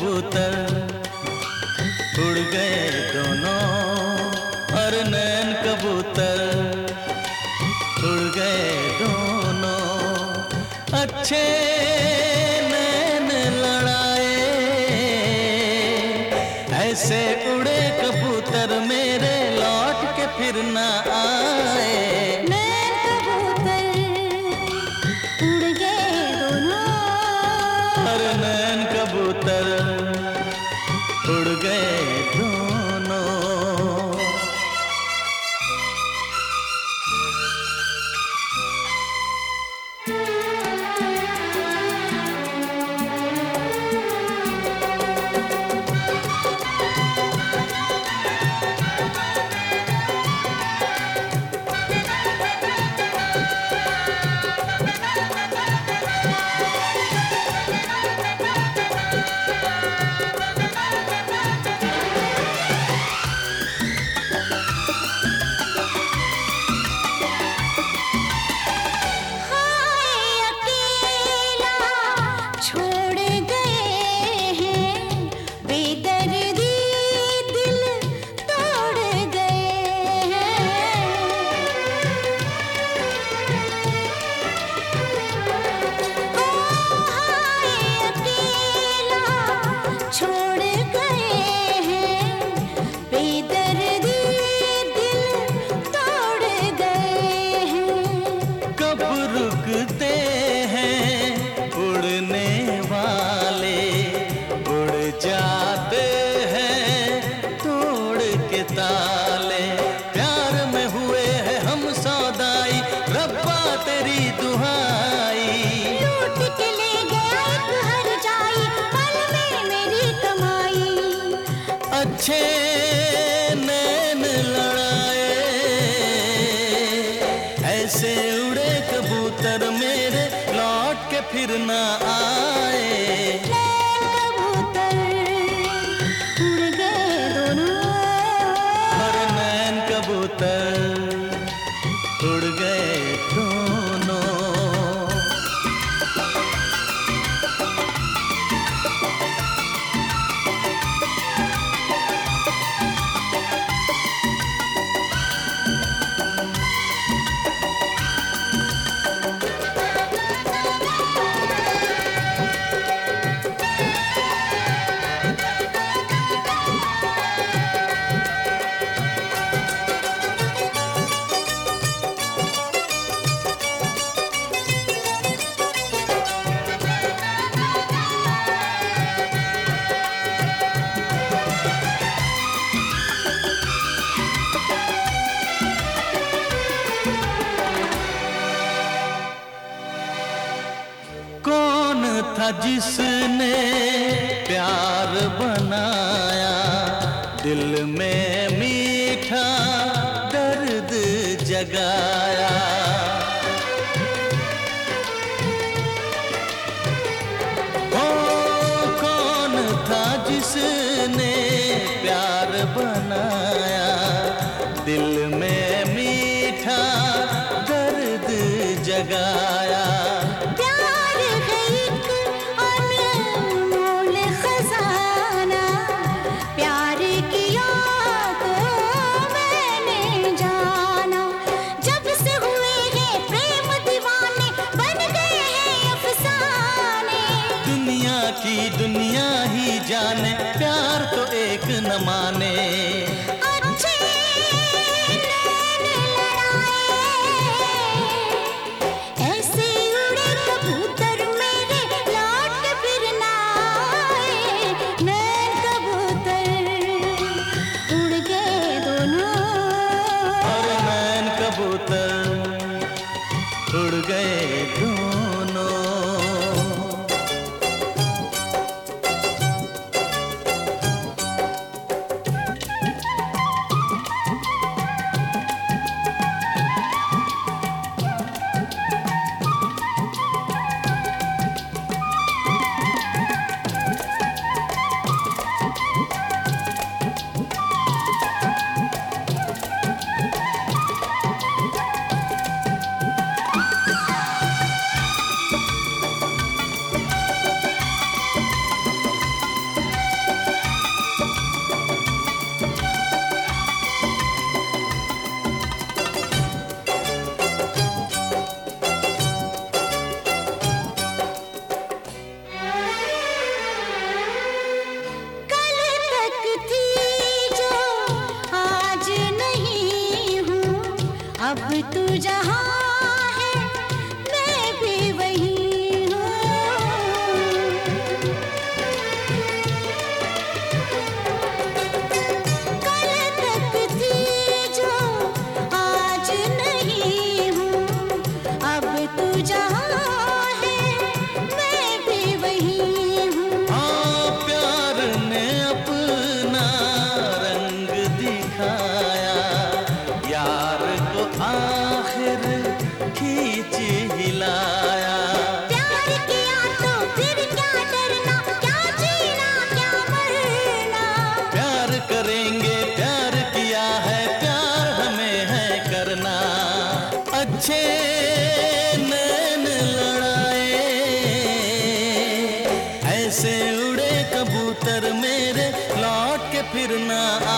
कबूतर उड़ गए दोनों, और नैन कबूतर उड़ गए दोनों। अच्छे नैन लड़ाए, ऐसे उड़े कबूतर मेरे लौट के फिर ना आए। नैन कबूतर उड़ गए दोनों, और नैन कबूतर उड़ गए दोनों। रुकते हैं उड़ने वाले, उड़ जाते हैं तोड़ के ताले। प्यार में हुए हैं हम सौदाई, रब्बा तेरी दुहाई। लूट के ले गया एक हर जाई, पल में मेरी कमाई। अच्छे नैन लड़ाए, ऐसे उड़े कबूतर मेरे लौट के फिर ना आए। नैन कबूतर उड़ गए दोनों, और नैन कबूतर उड़ गए दोनों। कौन था जिसने प्यार बनाया, दिल में मीठा दर्द जगाया। ओ कौन था जिसने प्यार बनाया, दिल में मीठा दर्द जगाया। प्यार है एक अनमोल खजाना, प्यार किया तो मैंने जाना। जब से हुए हैं प्रेम दीवाने, बन गए हैं अफसाने। दुनिया की दुनिया ही जाने, प्यार तो एक न माने। अच्छे नैन लड़ाए, ऐसे उड़े कबूतर मेरे लौट के फिर ना आए। नैन कबूतर उड़ गए दोनों, और नैन कबूतर उड़ गए दोनों। ऐसे उड़े कबूतर मेरे, लौट के फिर ना